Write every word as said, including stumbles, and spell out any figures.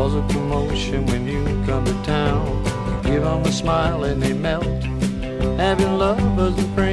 cause a commotion when you come to town. You give 'em a smile and they melt. Having lovers and friends